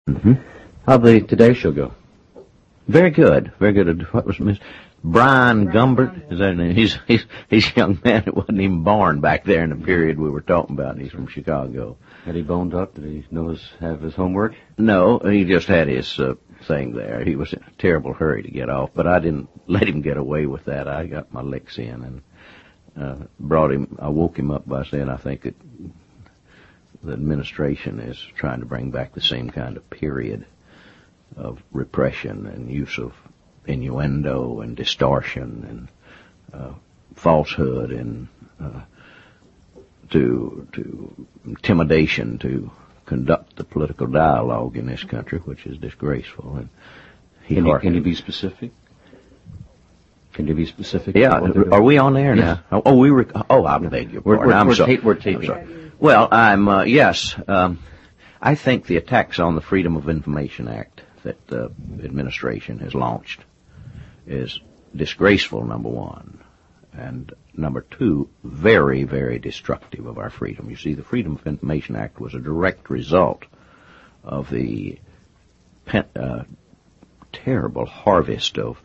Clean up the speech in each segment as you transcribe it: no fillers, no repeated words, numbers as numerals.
Mm-hmm. How'd the Today Show go? Very good. Very good. What was Miss Brian Gumbert? Is that his name? He's a young man that wasn't even born back there in the period we were talking about. He's from Chicago. Had he boned up? Did he have his homework? No, he just had his thing there. He was in a terrible hurry to get off, but I didn't let him get away with that. I got my licks in and I woke him up by saying I think that the administration is trying to bring back the same kind of period of repression and use of innuendo and distortion and falsehood and to intimidation to conduct the political dialogue in this country, which is disgraceful. And Can you be specific? Can you be specific? Yeah. Are we on there now? Oh, I beg your pardon. We're taping. Well, yes. I think the attacks on the Freedom of Information Act that the administration has launched is disgraceful, number one. And number two, very, very destructive of our freedom. You see, the Freedom of Information Act was a direct result of the terrible harvest of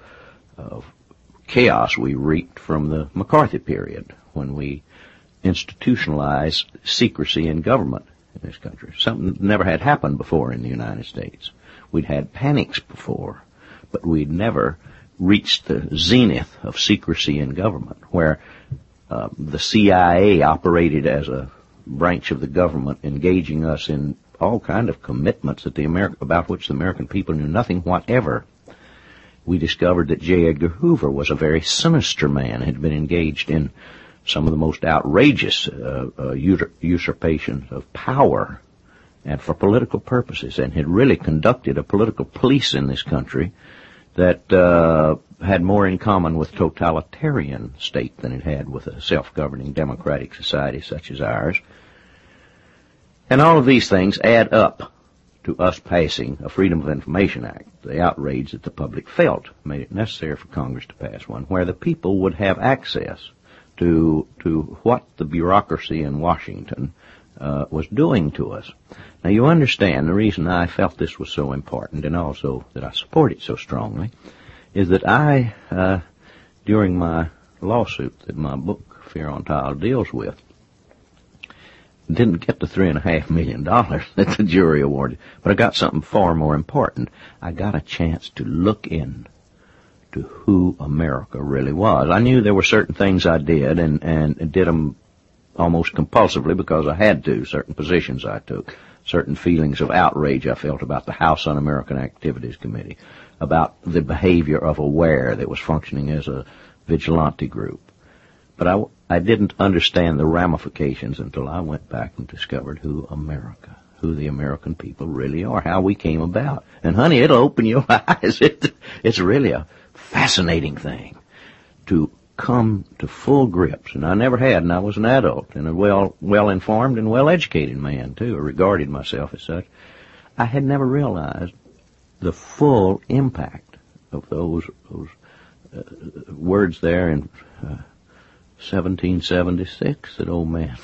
chaos we reaped from the McCarthy period when we institutionalized secrecy in government in this country. Something that never had happened before in the United States. We'd had panics before, but we'd never reached the zenith of secrecy in government, where the CIA operated as a branch of the government, engaging us in all kind of commitments about which the American people knew nothing whatever. We discovered that J. Edgar Hoover was a very sinister man, had been engaged in some of the most outrageous usurpations of power and for political purposes, and had really conducted a political police in this country that had more in common with totalitarian state than it had with a self-governing democratic society such as ours. And all of these things add up to us passing a Freedom of Information Act. The outrage that the public felt made it necessary for Congress to pass one where the people would have access to what the bureaucracy in Washington was doing to us. Now, you understand the reason I felt this was so important, and also that I support it so strongly, is that I, during my lawsuit that my book, Fear on Tile, deals with, didn't get the $3.5 million that the jury awarded, but I got something far more important. I got a chance to look in to who America really was. I knew there were certain things I did, and did them almost compulsively because I had to, certain positions I took, certain feelings of outrage I felt about the House Un-American Activities Committee, about the behavior of AWARE that was functioning as a vigilante group. But I didn't understand the ramifications until I went back and discovered who the American people really are, how we came about. And honey, it'll open your eyes. It's really a fascinating thing to come to full grips, and I never had, and I was an adult and a well-informed and well-educated man too. I regarded myself as such. I had never realized the full impact of those words there in 1776 that old man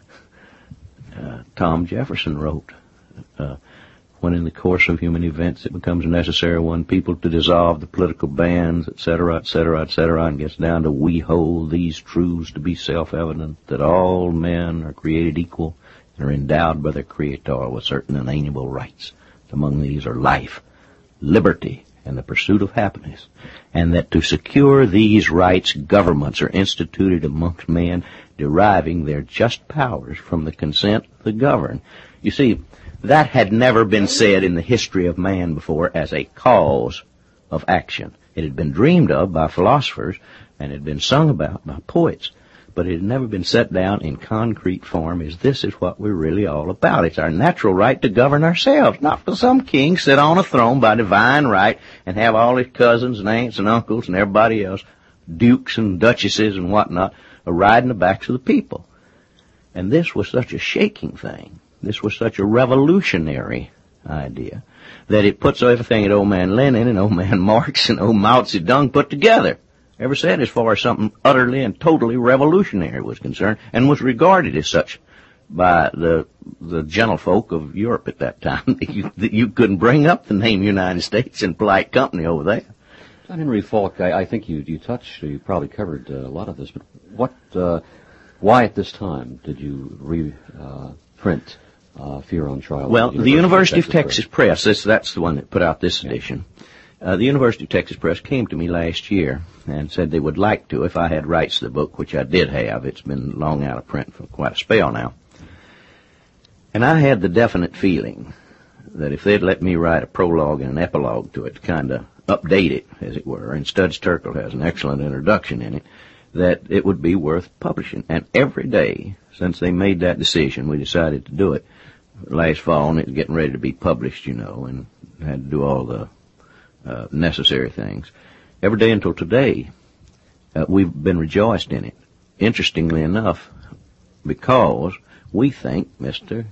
Tom Jefferson wrote. When in the course of human events it becomes necessary one people to dissolve the political bands, etc., etc., etc., and gets down to we hold these truths to be self-evident, that all men are created equal and are endowed by their Creator with certain inalienable rights. Among these are life, liberty, and the pursuit of happiness, and that to secure these rights governments are instituted amongst men, deriving their just powers from the consent of the governed. You see, that had never been said in the history of man before as a cause of action. It had been dreamed of by philosophers and had been sung about by poets, but it had never been set down in concrete form as this is what we're really all about. It's our natural right to govern ourselves, not for some king sit on a throne by divine right and have all his cousins and aunts and uncles and everybody else, dukes and duchesses and whatnot, riding the backs of the people. And this was such a shaking thing. This was such a revolutionary idea that it puts everything that old man Lenin and old man Marx and old Mao Zedong put together. Ever said as far as something utterly and totally revolutionary was concerned, and was regarded as such by the gentlefolk of Europe at that time. You couldn't bring up the name United States in polite company over there. John Henry Falk, I think you probably covered a lot of this, but why at this time did you reprint Fear on Trial? Well, the University of Texas Press, that's the one that put out this edition. The University of Texas Press came to me last year and said they would like to, if I had rights to the book, which I did have. It's been long out of print for quite a spell now. And I had the definite feeling that if they'd let me write a prologue and an epilogue to it to kind of update it, as it were, and Studs Terkel has an excellent introduction in it, that it would be worth publishing. And every day since they made that decision, we decided to do it last fall, and it was getting ready to be published, and had to do all the necessary things. Every day until today, we've been rejoiced in it. Interestingly enough, because we think Mr.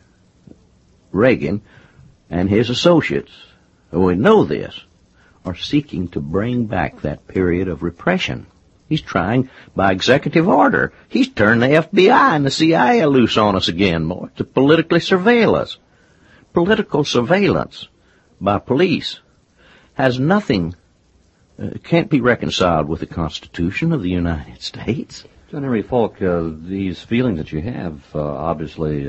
Reagan and his associates, we know this, are seeking to bring back that period of repression. He's trying, by executive order, he's turned the FBI and the CIA loose on us again, more, to politically surveil us. Political surveillance by police has nothing, can't be reconciled with the Constitution of the United States. John Henry Falk, these feelings that you have, obviously,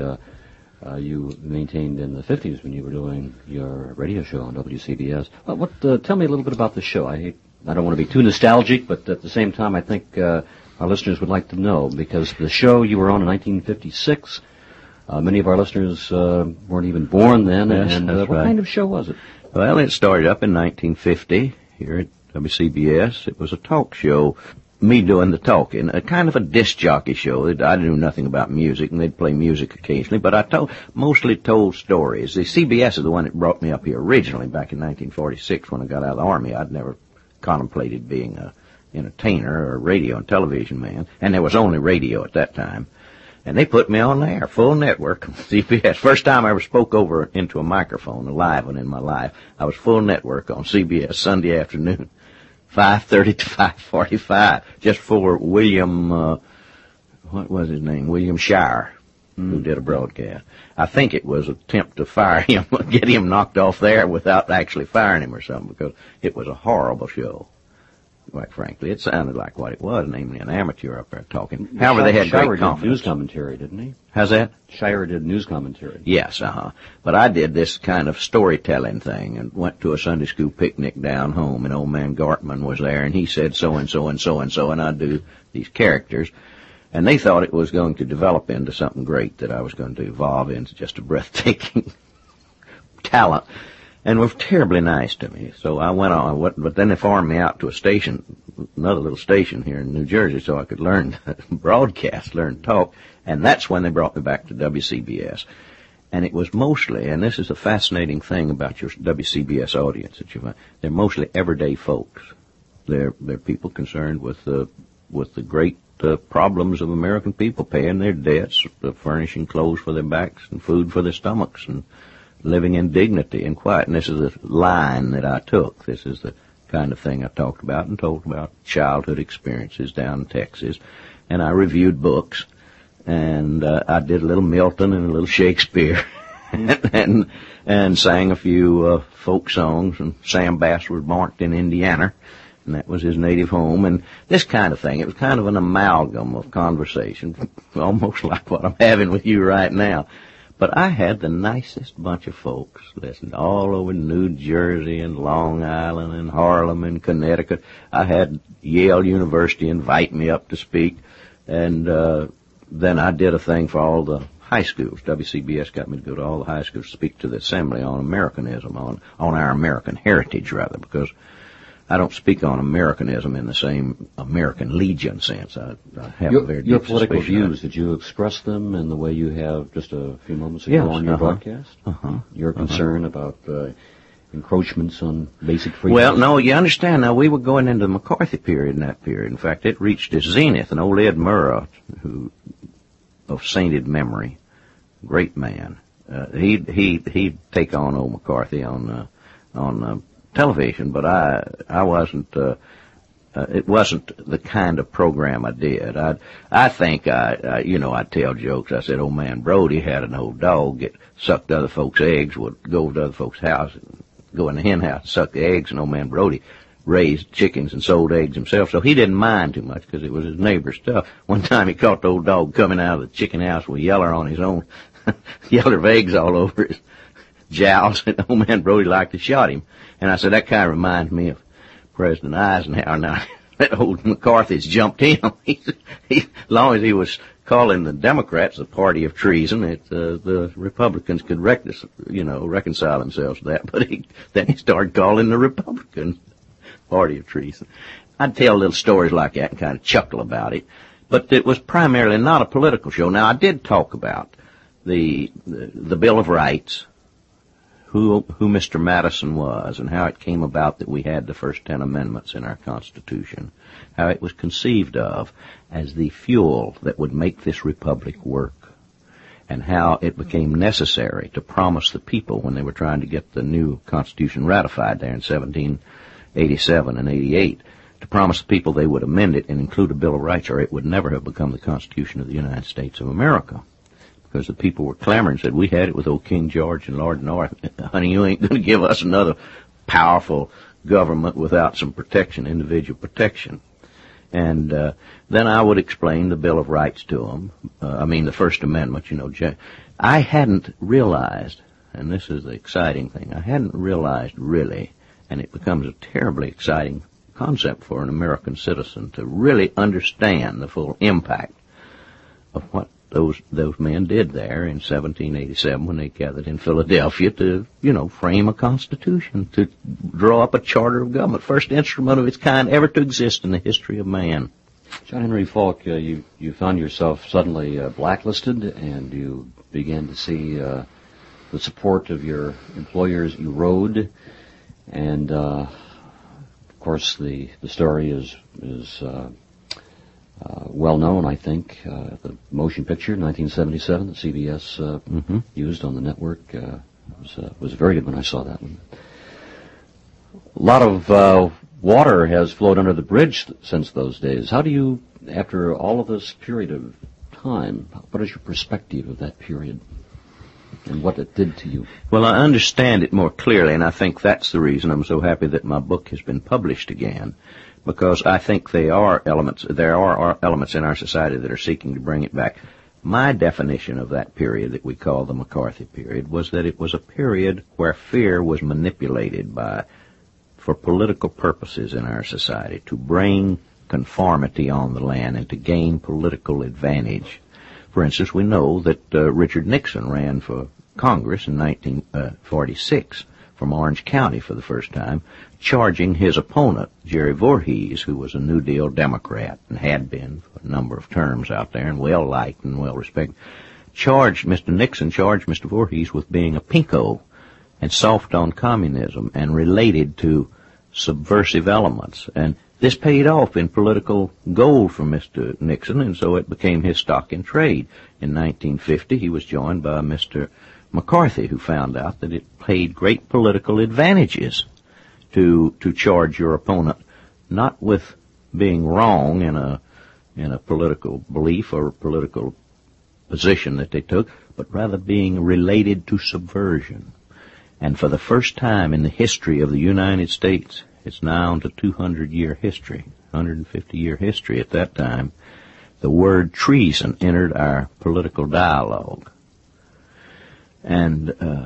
you maintained in the 50s when you were doing your radio show on WCBS. Tell me a little bit about the show. I don't want to be too nostalgic, but at the same time, I think our listeners would like to know, because the show you were on in 1956, many of our listeners weren't even born then. Yes, and what kind of show was it? Well, it started up in 1950 here at WCBS. It was a talk show, me doing the talking, a kind of a disc jockey show. I knew nothing about music, and they'd play music occasionally, but I mostly told stories. The CBS is the one that brought me up here originally back in 1946 when I got out of the Army. I'd never contemplated being an entertainer or a radio and television man, and there was only radio at that time. And they put me on there, full network, CBS. First time I ever spoke over into a microphone, a live one in my life. I was full network on CBS Sunday afternoon, 5:30 to 5:45, just for William, what was his name? William Shire, who did a broadcast. I think it was an attempt to fire him, get him knocked off there without actually firing him or something, because it was a horrible show. Quite frankly, it sounded like what it was, namely an amateur up there talking. However, they had Shire great confidence. did news commentary, didn't he? How's that? Shire did news commentary. Yes, But I did this kind of storytelling thing and went to a Sunday school picnic down home, and old man Gartman was there, and he said so-and-so and so-and-so, and I'd do these characters. And they thought it was going to develop into something great, that I was going to evolve into just a breathtaking talent. And were terribly nice to me. So I went on, but then they farmed me out to a station, another little station here in New Jersey, so I could learn broadcast, learn talk, and that's when they brought me back to WCBS. And it was mostly, and this is a fascinating thing about your WCBS audience that you find, they're mostly everyday folks. They're people concerned with the great problems of American people, paying their debts, furnishing clothes for their backs and food for their stomachs, and living in dignity and quiet. And this is the line that I took. This is the kind of thing I talked about, and told about childhood experiences down in Texas. And I reviewed books, and I did a little Milton and a little Shakespeare, and sang a few folk songs. And Sam Bass was born in Indiana, and that was his native home. And this kind of thing, it was kind of an amalgam of conversation, almost like what I'm having with you right now. But I had the nicest bunch of folks listening all over New Jersey and Long Island and Harlem and Connecticut. I had Yale University invite me up to speak, and then I did a thing for all the high schools. WCBS got me to go to all the high schools to speak to the assembly on Americanism, on our American heritage, rather, because I don't speak on Americanism in the same American Legion sense. I have a very your deep political suspicion. views, did you express them in the way you have just a few moments ago on your broadcast? Your concern about encroachments on basic freedoms? Well, no, you understand. Now, we were going into the McCarthy period in that period. In fact, it reached its zenith. And old Ed Murrah, who of sainted memory, great man, he'd take on old McCarthy on television, but I wasn't it wasn't the kind of program I did. I think I'd tell jokes. I said, old man Brody had an old dog get sucked other folks' eggs, would go to other folks' house, and go in the hen house, suck the eggs, and old man Brody raised chickens and sold eggs himself, so he didn't mind too much because it was his neighbor's stuff. One time he caught the old dog coming out of the chicken house with yeller on his own, yeller of eggs all over his jowls, and old man Brody liked to shot him. And I said, that kind of reminds me of President Eisenhower. Now, that old McCarthy's jumped him. As long as he was calling the Democrats the party of treason, the Republicans could reconcile themselves to that. But then he started calling the Republicans party of treason. I'd tell little stories like that and kind of chuckle about it. But it was primarily not a political show. Now, I did talk about the Bill of Rights, who Mr. Madison was, and how it came about that we had the first 10 amendments in our Constitution, how it was conceived of as the fuel that would make this republic work, and how it became necessary to promise the people when they were trying to get the new Constitution ratified there in 1787 and 88, to promise the people they would amend it and include a Bill of Rights, or it would never have become the Constitution of the United States of America. Because the people were clamoring and said, we had it with old King George and Lord North. Honey, you ain't going to give us another powerful government without some protection, individual protection. And then I would explain the Bill of Rights to them. The First Amendment, I hadn't realized, and this is the exciting thing, I hadn't realized really, and it becomes a terribly exciting concept for an American citizen to really understand the full impact of what those men did there in 1787 when they gathered in Philadelphia to, frame a constitution, to draw up a charter of government, first instrument of its kind ever to exist in the history of man. John Henry Falk, you found yourself suddenly blacklisted, and you began to see the support of your employers erode, and of course the story is well known, I think. The motion picture, 1977, that CBS used on the network, was very good when I saw that one. A lot of water has flowed under the bridge since those days. How do you, after all of this period of time, what is your perspective of that period and what it did to you? Well, I understand it more clearly, and I think that's the reason I'm so happy that my book has been published again. Because I think there are elements in our society that are seeking to bring it back. My definition of that period that we call the McCarthy period was that it was a period where fear was manipulated for political purposes in our society, to bring conformity on the land and to gain political advantage. For instance, we know that Richard Nixon ran for Congress in 1946 from Orange County for the first time, charging his opponent, Jerry Voorhees, who was a New Deal Democrat and had been for a number of terms out there and well-liked and well-respected, Mr. Voorhees with being a pinko and soft on communism and related to subversive elements. And this paid off in political gold for Mr. Nixon, and so it became his stock in trade. In 1950, he was joined by Mr. McCarthy, who found out that it paid great political advantages to charge your opponent, not with being wrong in a political belief or political position that they took, but rather being related to subversion. And for the first time in the history of the United States, it's now into 200-year history, 150-year history at that time, the word treason entered our political dialogue. And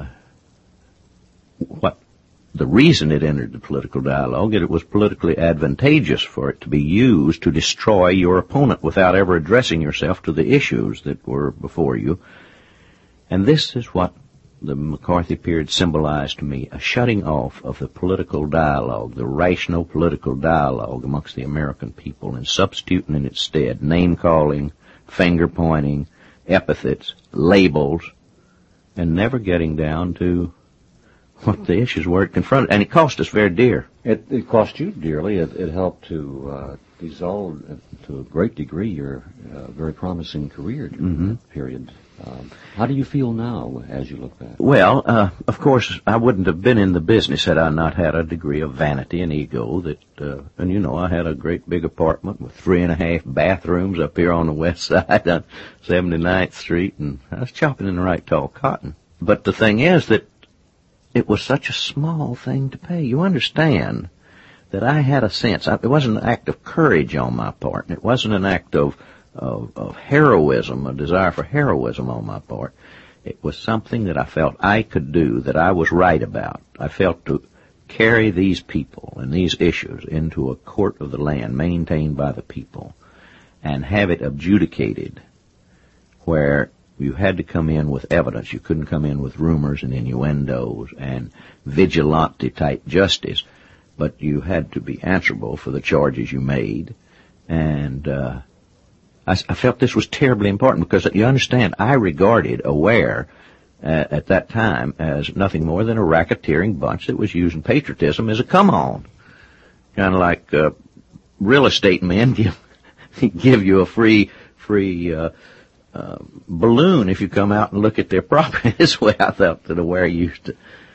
the reason it entered the political dialogue, it was politically advantageous for it to be used to destroy your opponent without ever addressing yourself to the issues that were before you. And this is what the McCarthy period symbolized to me, a shutting off of the political dialogue, the rational political dialogue amongst the American people, and substituting in its stead name-calling, finger-pointing, epithets, labels, and never getting down to what the issues were it confronted. And it cost us very dear. It cost you dearly. It helped to dissolve, to a great degree, your very promising career during that period. How do you feel now as you look back? Well, of course, I wouldn't have been in the business had I not had a degree of vanity and ego and you know, I had a great big apartment with 3.5 bathrooms up here on the west side on 79th Street, and I was chopping in the right tall cotton. But the thing is that it was such a small thing to pay. You understand that I had a sense. It wasn't an act of courage on my part, and it wasn't an act of heroism, a desire for heroism on my part. It was something that I felt I could do, that I was right about. I felt to carry these people and these issues into a court of the land maintained by the people and have it adjudicated where you had to come in with evidence. You couldn't come in with rumors and innuendos and vigilante-type justice, but you had to be answerable for the charges you made. And I felt this was terribly important because, you understand, I regarded Aware at that time as nothing more than a racketeering bunch that was using patriotism as a come-on. Kind of like real estate men give you a free balloon if you come out and look at their property. This way I felt that Aware used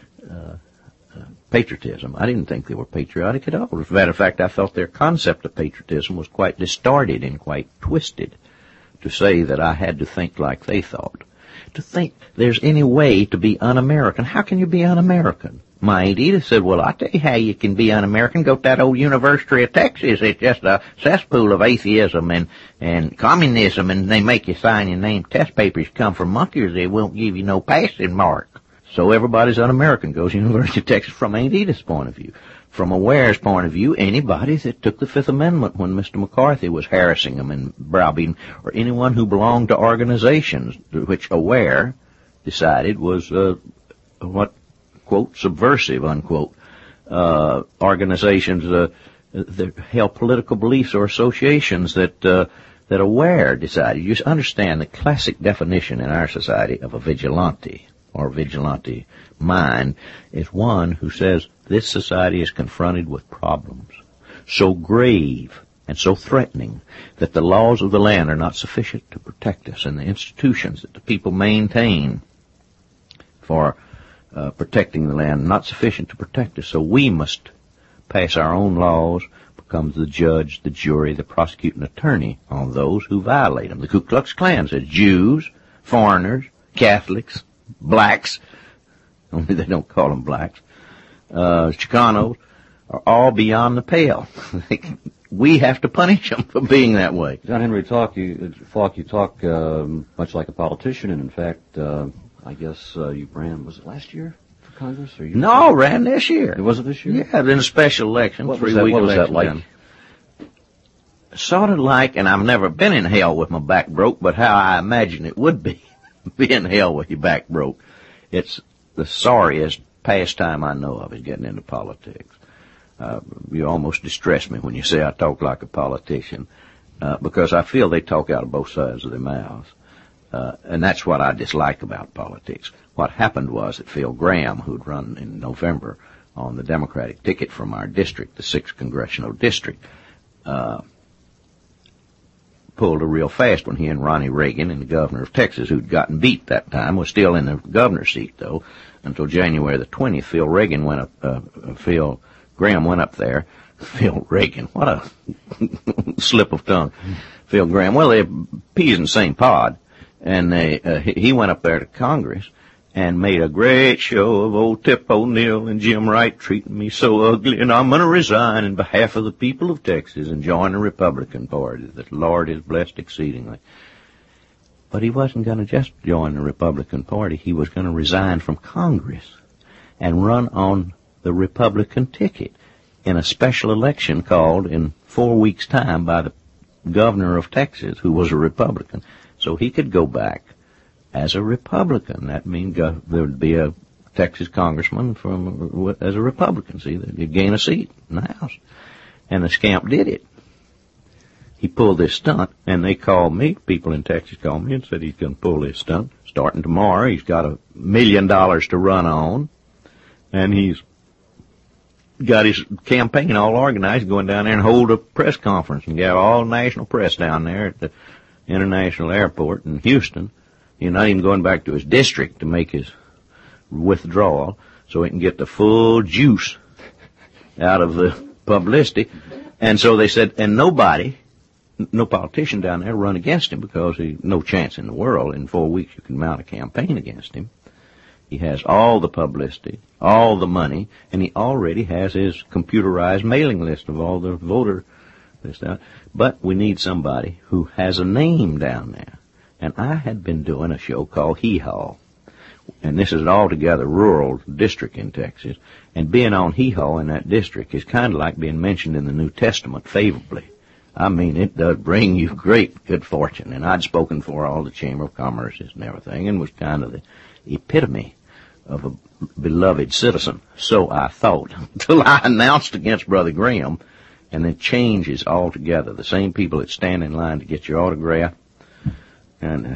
patriotism. I didn't think they were patriotic at all. As a matter of fact, I felt their concept of patriotism was quite distorted and quite twisted, to say that I had to think like they thought. To think there's any way to be un-American. How can you be un-American? My Aunt Edith said, well, I'll tell you how you can be un-American. Go to that old University of Texas. It's just a cesspool of atheism and communism, and they make you sign your name test papers come from monkeys. They won't give you no passing mark. So everybody's un-American, goes University of Texas from Aunt Edith's point of view. From Aware's point of view, anybody that took the Fifth Amendment when Mr. McCarthy was harassing them and browbeating, or anyone who belonged to organizations which Aware decided was what, quote, subversive, unquote, organizations that held political beliefs or associations that Aware decided. You understand the classic definition in our society of a vigilante or vigilante mind is one who says this society is confronted with problems so grave and so threatening that the laws of the land are not sufficient to protect us, and the institutions that the people maintain for protecting the land are not sufficient to protect us. So we must pass our own laws, become the judge, the jury, the prosecuting attorney on those who violate them. The Ku Klux Klan says Jews, foreigners, Catholics, blacks, only they don't call them blacks, Chicanos, are all beyond the pale. We have to punish them for being that way. John Henry Falk, you talk much like a politician, and in fact, I guess you ran, was it last year for Congress? Or No, ran this year. Was it this year? Yeah, in a special election. What was that like? Sort of like, and I've never been in hell with my back broke, but how I imagine it would be, be in hell with your back broke. It's the sorriest pastime I know of is getting into politics. You almost distress me when you say I talk like a politician, because I feel they talk out of both sides of their mouths. And that's what I dislike about politics. What happened was that Phil Graham, who'd run in November on the Democratic ticket from our district, the 6th Congressional District, pulled a real fast when he and Ronnie Reagan and the governor of Texas, who'd gotten beat that time, was still in the governor's seat, though, until January the 20th. Phil Graham went up there. Phil Reagan, what a slip of tongue. Phil Graham, well, they're peas in the same pod. And he went up there to Congress and made a great show of old Tip O'Neill and Jim Wright treating me so ugly, and I'm going to resign in behalf of the people of Texas and join the Republican Party that Lord has blessed exceedingly. But he wasn't going to just join the Republican Party. He was going to resign from Congress and run on the Republican ticket in a special election called in 4 weeks' time by the governor of Texas, who was a Republican. So he could go back as a Republican. That means there would be a Texas congressman as a Republican. See, they'd gain a seat in the House. And the scamp did it. He pulled this stunt, and they called me, people in Texas called me and said he's going to pull this stunt. Starting tomorrow, he's got $1 million to run on, and he's got his campaign all organized, going down there and hold a press conference and got all national press down there at the International Airport in Houston. He's not even going back to his district to make his withdrawal so he can get the full juice out of the publicity. And so they said, and no politician down there run against him because no chance in the world. In 4 weeks you can mount a campaign against him. He has all the publicity, all the money, and he already has his computerized mailing list of all the voter lists out. But we need somebody who has a name down there. And I had been doing a show called Hee Haw. And this is an altogether rural district in Texas. And being on Hee Haw in that district is kind of like being mentioned in the New Testament favorably. I mean, it does bring you great good fortune. And I'd spoken for all the Chamber of Commerces and everything and was kind of the epitome of a beloved citizen. So I thought, until I announced against Brother Graham, and it changes altogether. The same people that stand in line to get your autograph. And,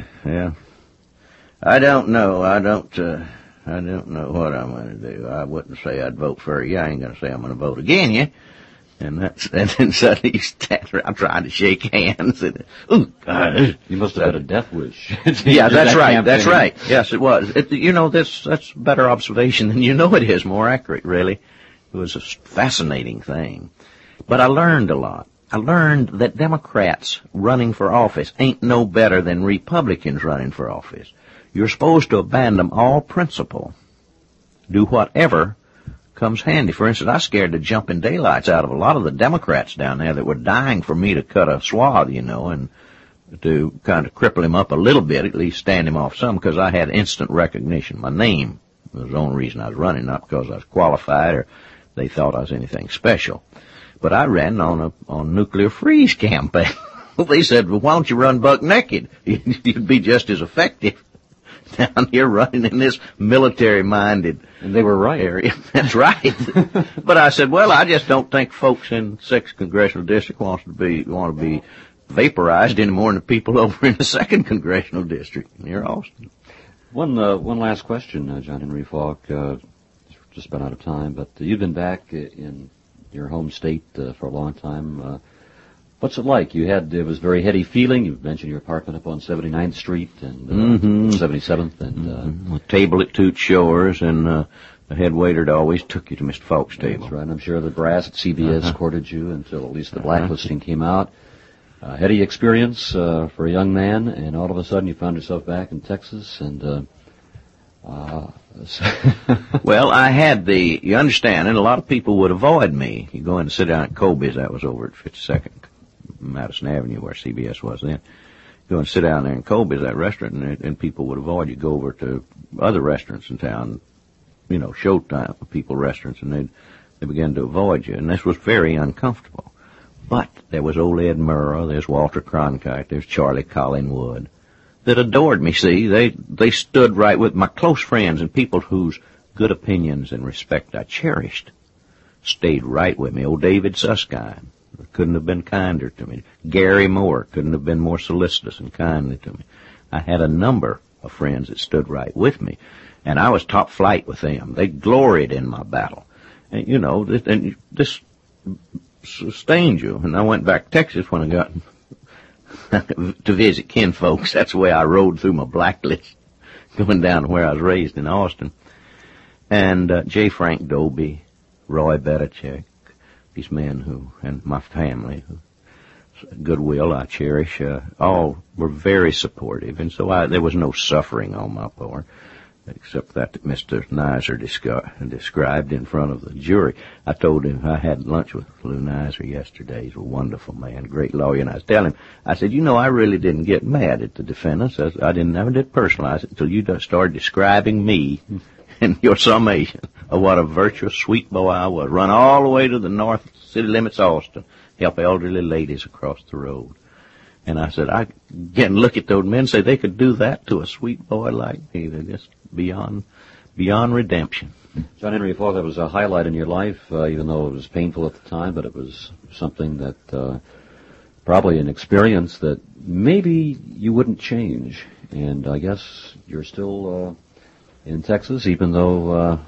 I don't know. I don't know what I'm going to do. I wouldn't say I'd vote for you. I ain't going to say I'm going to vote against you. And then suddenly I'm trying to shake hands. And, ooh, God. You must have had a death wish. Yeah, that's right. Campaign. That's right. Yes, it was. That's better observation than you know it is. More accurate, really. It was a fascinating thing. But I learned a lot. I learned that Democrats running for office ain't no better than Republicans running for office. You're supposed to abandon all principle. Do whatever comes handy. For instance, I scared the jumping daylights out of a lot of the Democrats down there that were dying for me to cut a swath, and to kind of cripple him up a little bit, at least stand him off some, because I had instant recognition. My name was the only reason I was running, not because I was qualified or they thought I was anything special. But I ran on nuclear freeze campaign. They said, well, why don't you run buck naked? You'd be just as effective down here running in this military-minded and they were right. area. That's right. But I said, well, I just don't think folks in 6th Congressional District want to be vaporized any more than the people over in the 2nd Congressional District near Austin. One last question, John Henry Falk. Just about out of time, but you've been back in your home state for a long time. What's it like? It was very heady feeling. You mentioned your apartment up on 79th Street and 77th. And a table at Toots Shores, and the head waiter always took you to Mr. Falk's table. That's right. And I'm sure the brass at CBS courted you until at least the blacklisting came out. Heady experience for a young man, and all of a sudden you found yourself back in Texas. And well, I had you understand, and a lot of people would avoid me. You go in and sit down at Kobe's, that was over at 52nd Madison Avenue where CBS was then. Go and sit down there in Kobe's, that restaurant, and people would avoid you. Go over to other restaurants in town, Showtime people restaurants, and they began to avoid you, and this was very uncomfortable. But there was old Ed Murrah, there's Walter Cronkite, there's Charlie Collingwood, that adored me. See, they stood right with my close friends and people whose good opinions and respect I cherished. Stayed right with me. Old David Susskind couldn't have been kinder to me. Gary Moore couldn't have been more solicitous and kindly to me. I had a number of friends that stood right with me, and I was top flight with them. They gloried in my battle. And, this sustained you. And I went back to Texas when I got to visit kinfolks. That's the way I rode through my blacklist, going down to where I was raised in Austin. And J. Frank Dobie, Roy Bedichek, these men and my family, goodwill I cherish, all were very supportive. And so there was no suffering on my part, except that Mr. Nizer described in front of the jury. I told him I had lunch with Lou Nizer yesterday. He's a wonderful man, great lawyer. And I was telling him, I said, I really didn't get mad at the defendants. I never did personalize it until you started describing me in your summation of what a virtuous, sweet boy I was. Run all the way to the north city limits of Austin, help elderly ladies across the road. And I said, I get and look at those men and say they could do that to a sweet boy like me. They're just beyond redemption. John Henry Falk, that was a highlight in your life, even though it was painful at the time, but it was something that probably an experience that maybe you wouldn't change. And I guess you're still in Texas, even though...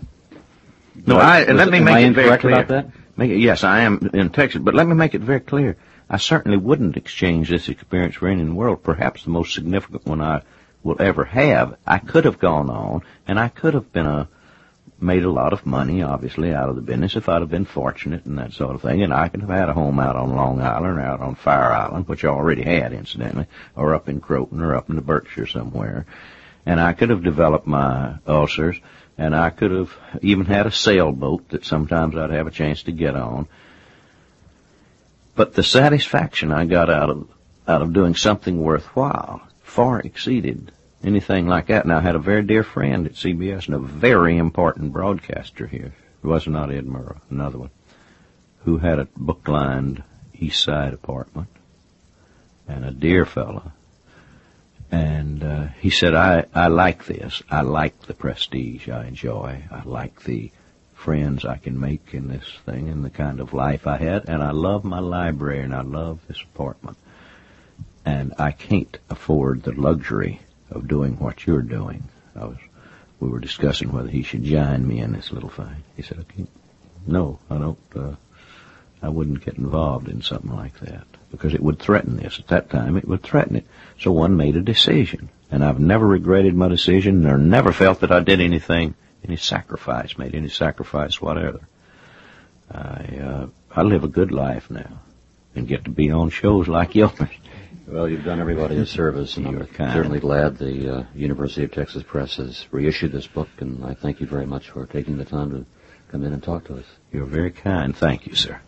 let me make it very clear. About that? Yes, I am in Texas, but let me make it very clear. I certainly wouldn't exchange this experience for anything in the world. Perhaps the most significant one I will ever have. I could have gone on, and I could have made a lot of money, obviously, out of the business if I'd have been fortunate and that sort of thing. And I could have had a home out on Long Island or out on Fire Island, which I already had, incidentally, or up in Croton or up in the Berkshire somewhere. And I could have developed my ulcers, and I could have even had a sailboat that sometimes I'd have a chance to get on. But the satisfaction I got out of doing something worthwhile far exceeded anything like that. And I had a very dear friend at CBS and a very important broadcaster here. It was not Ed Murrah, another one, who had a book-lined East Side apartment, and a dear fellow. And he said, I like this. I like the prestige I enjoy. I like the friends I can make in this thing and the kind of life I had. And I love my library, and I love this apartment. And I can't afford the luxury of doing what you're doing. We were discussing whether he should join me in this little thing. He said, no, I don't, I wouldn't get involved in something like that, because it would threaten this. At that time, it would threaten it. So one made a decision, and I've never regretted my decision, or never felt that I did anything, made any sacrifice whatever. I live a good life now, and get to be on shows like yours. Well, you've done everybody a service, and I'm certainly glad the University of Texas Press has reissued this book, and I thank you very much for taking the time to come in and talk to us. You're very kind. Thank you, sir.